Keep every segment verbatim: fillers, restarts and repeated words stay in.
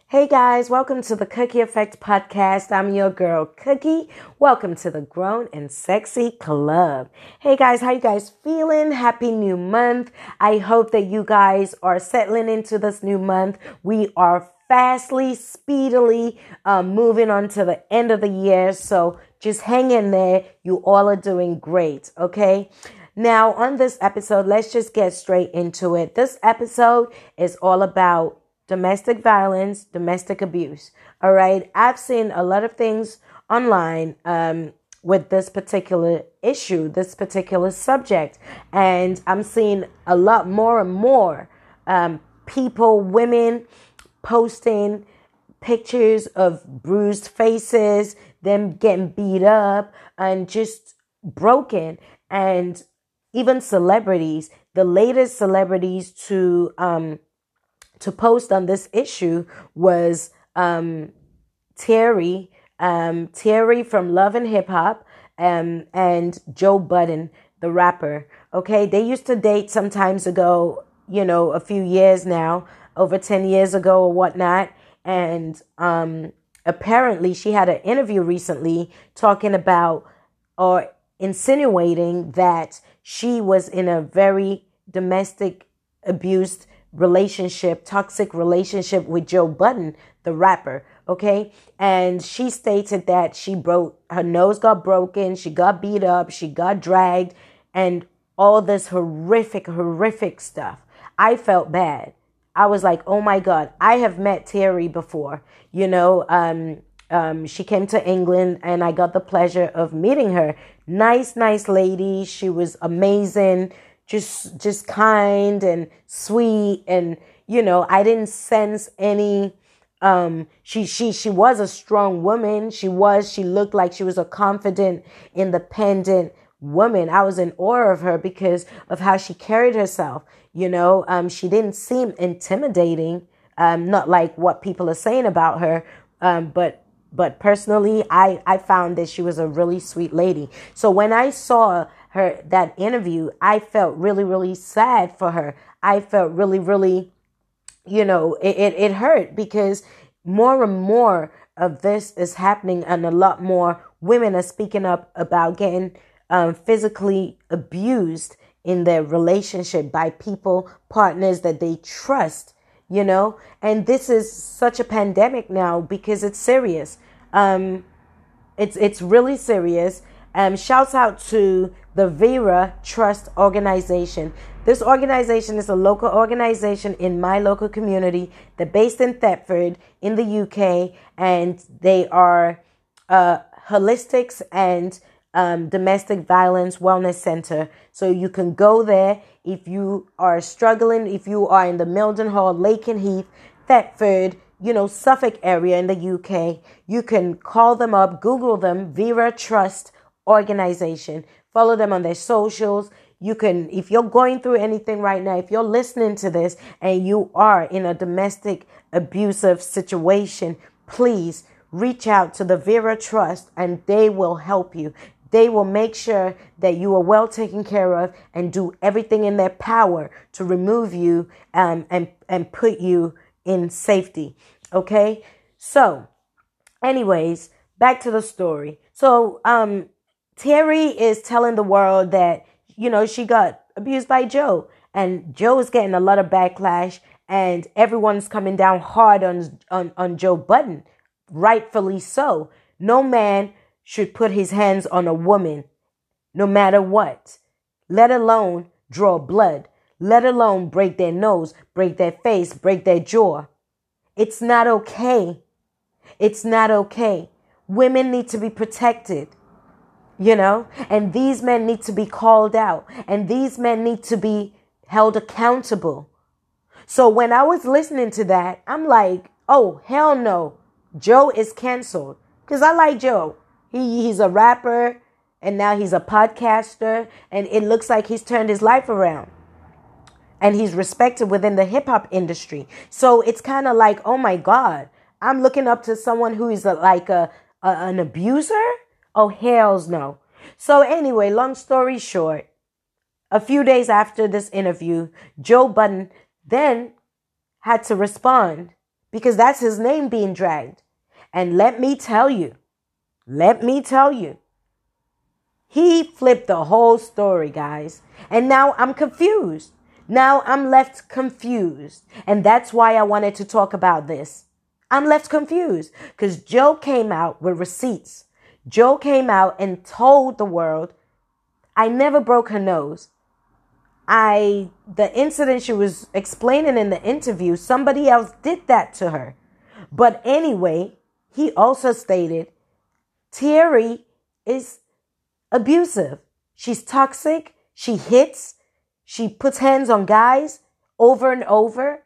Hey guys, welcome to the Cookie Effect podcast. I'm your girl Cookie. Welcome to the Grown and Sexy Club. Hey guys, how you guys feeling? Happy new month. I hope that you guys are settling into this new month. We are fastly, speedily uh, moving on to the end of the year. So just hang in there. You all are doing great, okay? Now on this episode, let's just get straight into it. This episode is all about domestic violence, domestic abuse. All right. I've seen a lot of things online um, with this particular issue, this particular subject. And I'm seeing a lot more and more um, people, women posting pictures of bruised faces, them getting beat up and just broken. And even celebrities, the latest celebrities to um, to post on this issue was um, Terry, um, Terry from Love and Hip Hop, um, and Joe Budden, the rapper. Okay, they used to date some times ago, you know, a few years now, over ten years ago or whatnot. And um, apparently she had an interview recently talking about or insinuating that she was in a very domestic abused relationship, toxic relationship with Joe Budden, the rapper. Okay. And she stated that she broke, her nose got broken. She got beat up. She got dragged and all this horrific, horrific stuff. I felt bad. I was like, oh my God, I have met Terry before, you know, um, um, she came to England and I got the pleasure of meeting her. Nice, nice lady. She was amazing. Just, just kind and sweet. And, you know, I didn't sense any, um, she, she, she was a strong woman. She was, she looked like she was a confident, independent woman. I was in awe of her because of how she carried herself. You know, um, she didn't seem intimidating. Um, not like what people are saying about her. Um, but, but personally, I, I found that she was a really sweet lady. So when I saw her, that interview, I felt really, really sad for her. I felt really, really, you know, it, it, it hurt because more and more of this is happening and a lot more women are speaking up about getting um, physically abused in their relationship by people, partners that they trust, you know, and this is such a pandemic now because it's serious. Um, it's, it's really serious. Um, shouts out to the Vera Trust organization. This organization is a local organization in my local community. They're based in Thetford in the U K, and they are uh, holistics and um, domestic violence wellness center. So you can go there if you are struggling, if you are in the Mildenhall, Lakenheath, Thetford, you know, Suffolk area in the U K. You can call them up, Google them, Vera Trust organization. Follow them on their socials. You can, if you're going through anything right now, if you're listening to this and you are in a domestic abusive situation, please reach out to the Vera Trust and they will help you. They will make sure that you are well taken care of and do everything in their power to remove you um, and, and put you in safety. Okay. So anyways, back to the story. So, um, Terry is telling the world that, you know, she got abused by Joe and Joe is getting a lot of backlash and everyone's coming down hard on, on, on Joe Budden, rightfully so. No man should put his hands on a woman, no matter what, let alone draw blood, let alone break their nose, break their face, break their jaw. It's not okay. It's not okay. Women need to be protected. You know, and these men need to be called out and these men need to be held accountable. So when I was listening to that, I'm like, oh, hell no. Joe is canceled because I like Joe. He, he's a rapper and now he's a podcaster and it looks like he's turned his life around and he's respected within the hip hop industry. So it's kind of like, oh my God, I'm looking up to someone who is a, like a, a an abuser. Oh, hells no. So anyway, long story short, a few days after this interview, Joe Budden then had to respond because that's his name being dragged. And let me tell you, let me tell you, he flipped the whole story, guys. And now I'm confused. Now I'm left confused. And that's why I wanted to talk about this. I'm left confused because Joe came out with receipts. Joe came out and told the world, I never broke her nose. I, the incident she was explaining in the interview, somebody else did that to her. But anyway, he also stated, Thierry is abusive. She's toxic. She hits. She puts hands on guys over and over.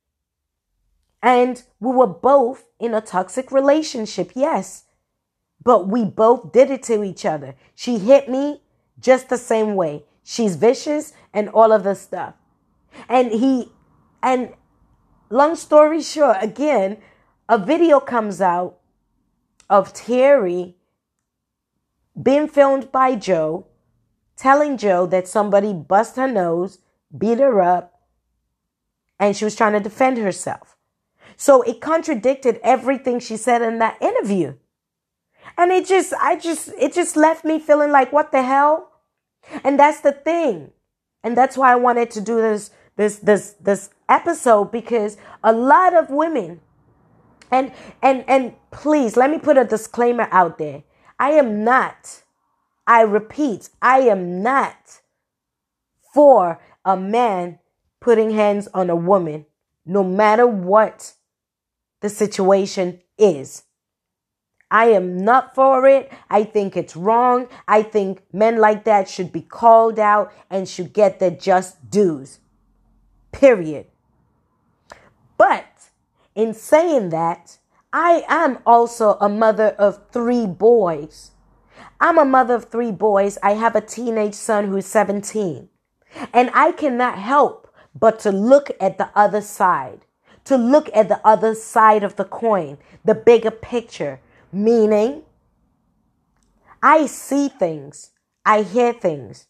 And we were both in a toxic relationship, yes. But we both did it to each other. She hit me just the same way. She's vicious and all of this stuff. And he, and long story short, again, a video comes out of Thierry being filmed by Joe, telling Joe that somebody bust her nose, beat her up, and she was trying to defend herself. So it contradicted everything she said in that interview. And it just, I just, it just left me feeling like, what the hell? And that's the thing. And that's why I wanted to do this, this, this, this episode, because a lot of women, and, and, and please let me put a disclaimer out there. I am not, I repeat, I am not for a man putting hands on a woman, no matter what the situation is. I am not for it. I think it's wrong. I think men like that should be called out and should get their just dues. Period. But in saying that, I am also a mother of three boys. I'm a mother of three boys. I have a teenage son who's seventeen. And I cannot help but to look at the other side, to look at the other side of the coin, the bigger picture. Meaning, I see things. I hear things.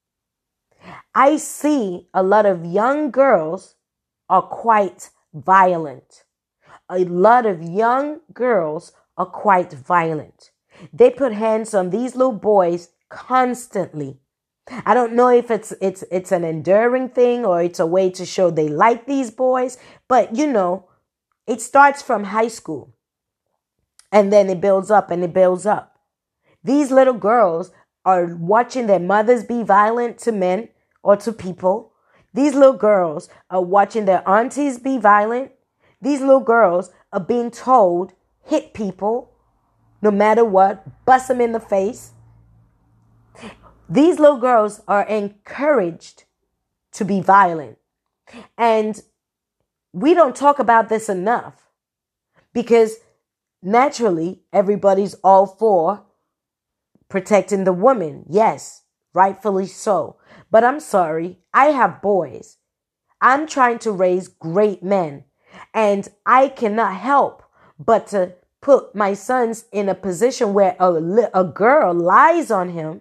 I see a lot of young girls are quite violent. A lot of young girls are quite violent. They put hands on these little boys constantly. I don't know if it's it's it's an enduring thing or it's a way to show they like these boys, but you know, it starts from high school. And then it builds up and it builds up. These little girls are watching their mothers be violent to men or to people. These little girls are watching their aunties be violent. These little girls are being told, hit people, no matter what, bust them in the face. These little girls are encouraged to be violent. And we don't talk about this enough because naturally, everybody's all for protecting the woman. Yes, rightfully so. But I'm sorry, I have boys. I'm trying to raise great men. And I cannot help but to put my sons in a position where a, a girl lies on him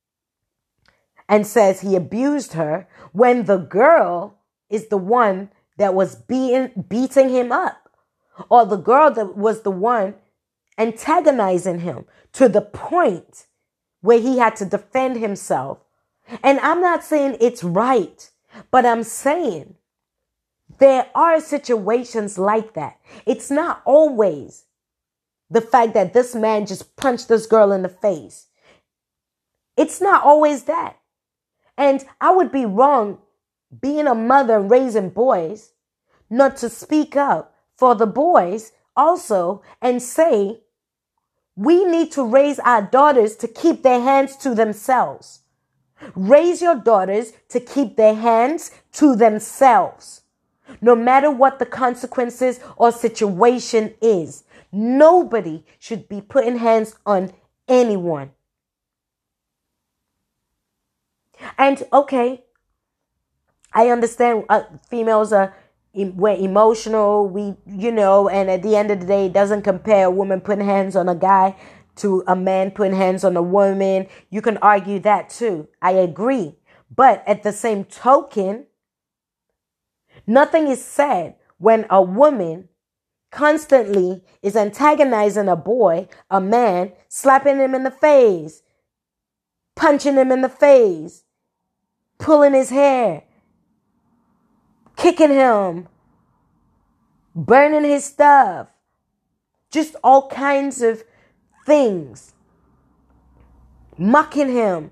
and says he abused her when the girl is the one that was being, beating him up. Or the girl that was the one antagonizing him to the point where he had to defend himself. And I'm not saying it's right, but I'm saying there are situations like that. It's not always the fact that this man just punched this girl in the face. It's not always that. And I would be wrong being a mother and raising boys not to speak up for the boys also and say, we need to raise our daughters to keep their hands to themselves. Raise your daughters to keep their hands to themselves. No matter what the consequences or situation is, nobody should be putting hands on anyone. And okay, I understand uh, females are we're emotional, we, you know, and at the end of the day, it doesn't compare a woman putting hands on a guy to a man putting hands on a woman. You can argue that too. I agree. But at the same token, nothing is said when a woman constantly is antagonizing a boy, a man, slapping him in the face, punching him in the face, pulling his hair, kicking him, burning his stuff, just all kinds of things, mocking him.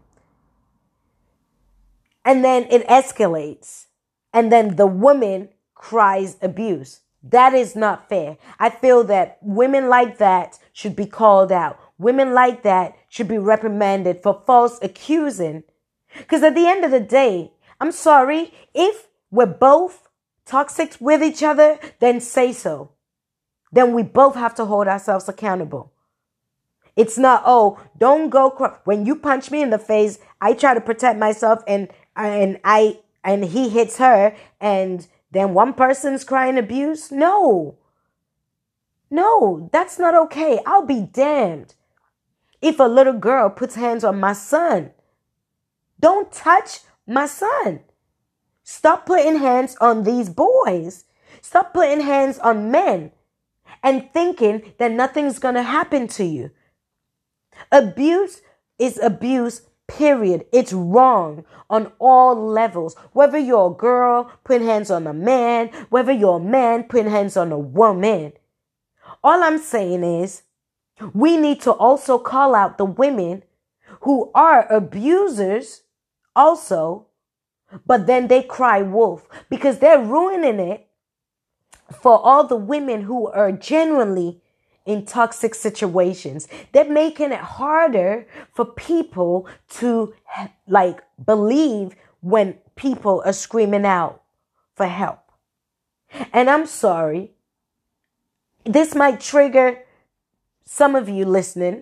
And then it escalates. And then the woman cries abuse. That is not fair. I feel that women like that should be called out. Women like that should be reprimanded for false accusing. Because at the end of the day, I'm sorry, if we're both toxic with each other, then say so. Then we both have to hold ourselves accountable. It's not, oh, don't go cry. When you punch me in the face, I try to protect myself and and I and he hits her and then one person's crying abuse. No. No, that's not okay. I'll be damned if a little girl puts hands on my son. Don't touch my son. Stop putting hands on these boys. Stop putting hands on men and thinking that nothing's going to happen to you. Abuse is abuse, period. It's wrong on all levels. Whether you're a girl putting hands on a man, whether you're a man putting hands on a woman. All I'm saying is we need to also call out the women who are abusers also, but then they cry wolf because they're ruining it for all the women who are genuinely in toxic situations. They're making it harder for people to like believe when people are screaming out for help. And I'm sorry, this might trigger some of you listening,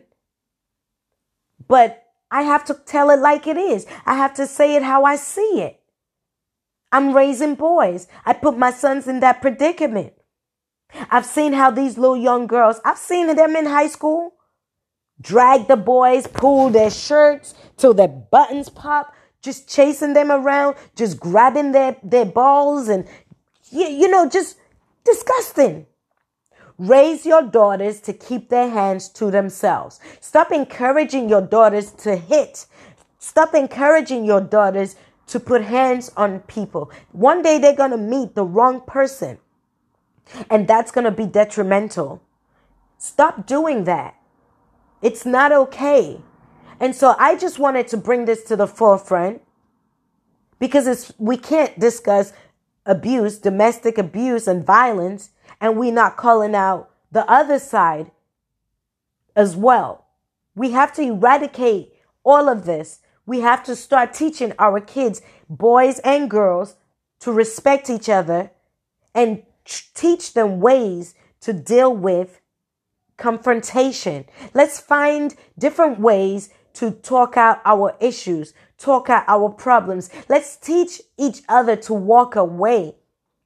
but I have to tell it like it is. I have to say it how I see it. I'm raising boys. I put my sons in that predicament. I've seen how these little young girls, I've seen them in high school, drag the boys, pull their shirts till their buttons pop, just chasing them around, just grabbing their, their balls and, you, you know, just disgusting. Raise your daughters to keep their hands to themselves. Stop encouraging your daughters to hit. Stop encouraging your daughters to put hands on people. One day they're going to meet the wrong person. And that's going to be detrimental. Stop doing that. It's not okay. And so I just wanted to bring this to the forefront because it's, we can't discuss abuse, domestic abuse and violence, and we're not calling out the other side as well. We have to eradicate all of this. We have to start teaching our kids, boys and girls, to respect each other and teach them ways to deal with confrontation. Let's find different ways to talk out our issues, talk out our problems. Let's teach each other to walk away.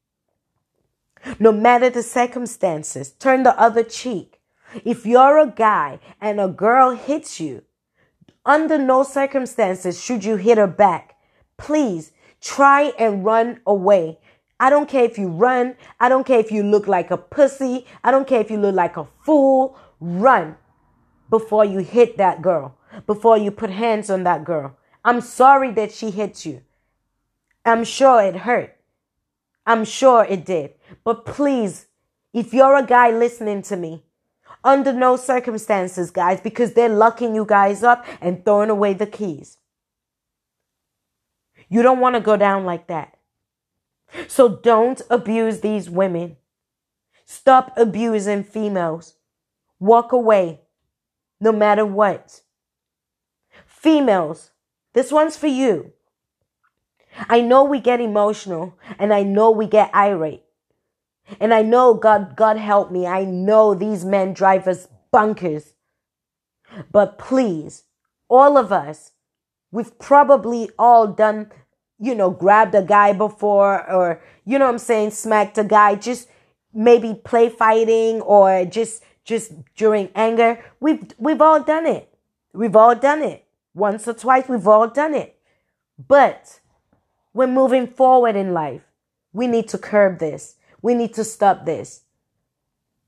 No matter the circumstances, turn the other cheek. If you're a guy and a girl hits you, under no circumstances should you hit her back. Please try and run away. I don't care if you run. I don't care if you look like a pussy. I don't care if you look like a fool. Run before you hit that girl, before you put hands on that girl. I'm sorry that she hit you. I'm sure it hurt. I'm sure it did. But please, if you're a guy listening to me, under no circumstances, guys, because they're locking you guys up and throwing away the keys. You don't want to go down like that. So don't abuse these women. Stop abusing females. Walk away, no matter what. Females, this one's for you. I know we get emotional and I know we get irate. And I know, God, God help me, I know these men drive us bonkers. But please, all of us, we've probably all done, you know, grabbed a guy before or, you know what I'm saying, smacked a guy, just maybe play fighting or just just during anger. We've we've all done it. We've all done it. Once or twice, we've all done it. But we're moving forward in life. We need to curb this. We need to stop this.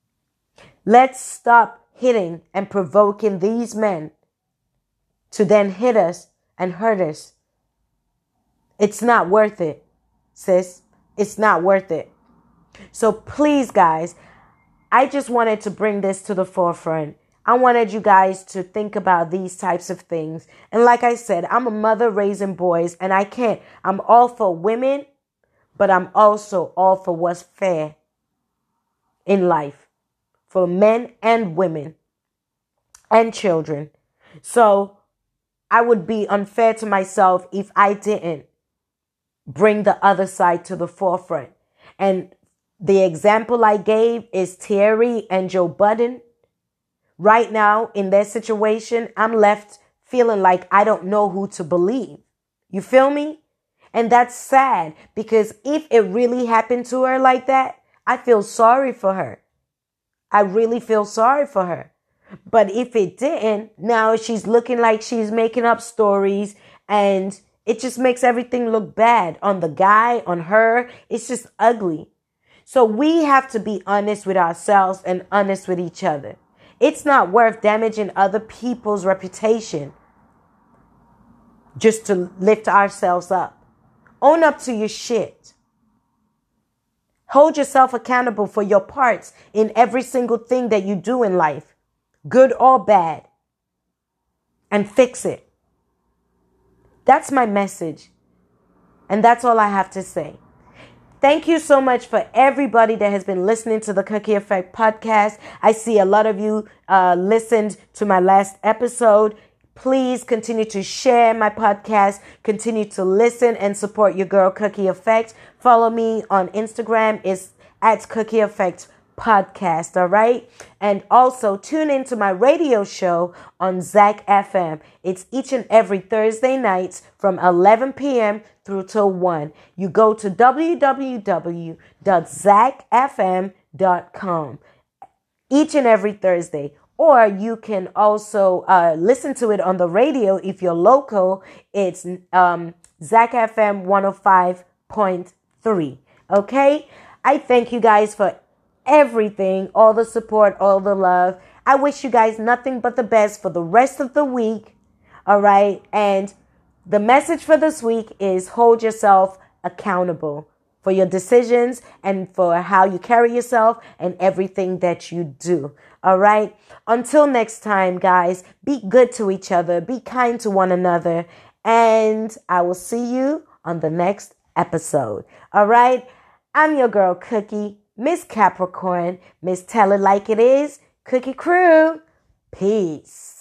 Let's stop hitting and provoking these men to then hit us and hurt us. It's not worth it, sis. It's not worth it. So please, guys, I just wanted to bring this to the forefront. I wanted you guys to think about these types of things. And like I said, I'm a mother raising boys, and I can't. I'm all for women, but I'm also all for what's fair in life for men and women and children. So I would be unfair to myself if I didn't bring the other side to the forefront. And the example I gave is Terry and Joe Budden. Right now, in their situation, I'm left feeling like I don't know who to believe. You feel me? And that's sad, because if it really happened to her like that, I feel sorry for her. I really feel sorry for her. But if it didn't, now she's looking like she's making up stories, and it just makes everything look bad on the guy, on her. It's just ugly. So we have to be honest with ourselves and honest with each other. It's not worth damaging other people's reputation just to lift ourselves up. Own up to your shit. Hold yourself accountable for your parts in every single thing that you do in life, good or bad, and fix it. That's my message. And that's all I have to say. Thank you so much for everybody that has been listening to the Cookie Effect podcast. I see a lot of you uh, listened to my last episode. Please continue to share my podcast. Continue to listen and support your girl Cookie Effect. Follow me on Instagram. It's at Cookie Effect Podcast. All right. And also tune into my radio show on Zach F M. It's each and every Thursday nights from eleven p.m. through till one. You go to w w w dot zac f m dot com each and every Thursday. Or you can also uh, listen to it on the radio if you're local. It's um, Zach F M one oh five point three. Okay? I thank you guys for everything, all the support, all the love. I wish you guys nothing but the best for the rest of the week. All right? And the message for this week is hold yourself accountable for your decisions and for how you carry yourself and everything that you do. All right. Until next time, guys, be good to each other. Be kind to one another. And I will see you on the next episode. All right. I'm your girl, Cookie, Miss Capricorn, Miss Tell It Like It Is, Cookie Crew. Peace.